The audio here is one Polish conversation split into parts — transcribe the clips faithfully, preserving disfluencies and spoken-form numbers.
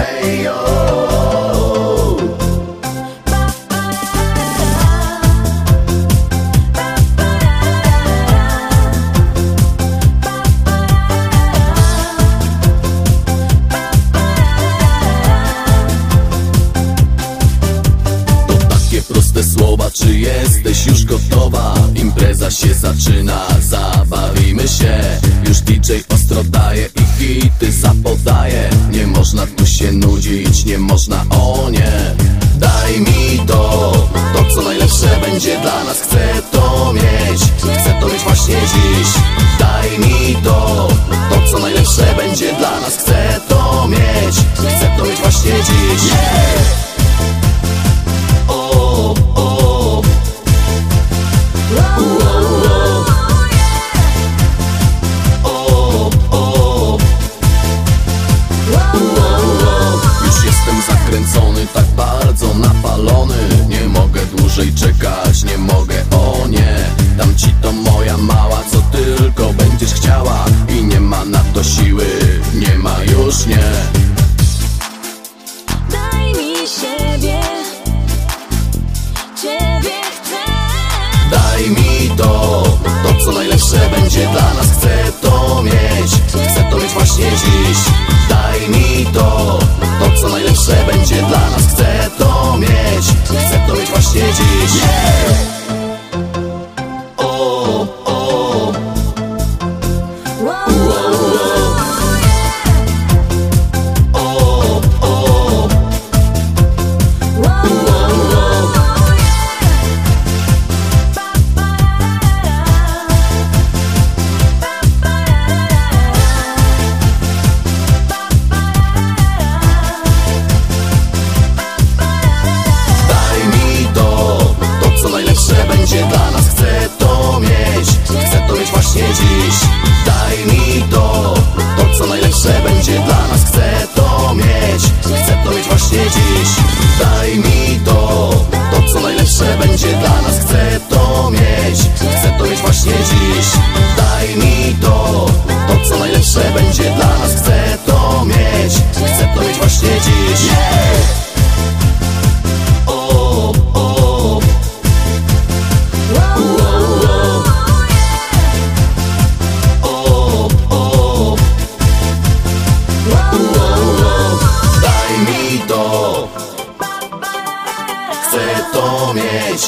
Hejo. Proste słowa, czy jesteś już gotowa? Impreza się zaczyna, zabawimy się. Już D J ostro daje i hity zapodaje. Nie można tu się nudzić, nie można, o nie. Daj mi to, to co najlepsze będzie dla nas. Chcę to mieć, chcę to mieć właśnie dziś. Daj mi to, to co najlepsze będzie dla nas. Chcę to mieć, chcę to mieć właśnie dziś. Yeah! Zakręcony, tak bardzo napalony. Nie mogę dłużej czekać, nie mogę, o nie. Dam ci to moja mała, co tylko będziesz chciała. I nie ma na to siły, nie ma już, nie. Daj mi siebie, ciebie chcę. Daj mi to, to co najlepsze będzie dla nas. Chcę to mieć, chcę to mieć właśnie dziś. Daj mi to, to co najlepsze będzie dla nas. Chcę to mieć, chcę to mieć właśnie dziś. Yeah! O, o. Wow, wow. O, o. Wow, wow. Będzie dla nas, chcę to mieć, chcę to mieć właśnie dziś. Daj mi to, to co najlepsze będzie dla nas. Chcę to mieć, chcę to mieć właśnie dziś. Daj mi to, to co najlepsze będzie dla nas. Chcę to mieć, chcę to mieć właśnie dziś. Daj mi to, to co najlepsze będzie dla nas. Chcę to mieć, chcę to mieć właśnie dziś. Yeah! Chcę to mieć.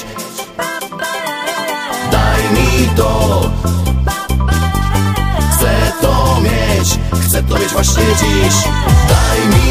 Daj mi to. Chcę to mieć. Chcę to mieć właśnie dziś. Daj mi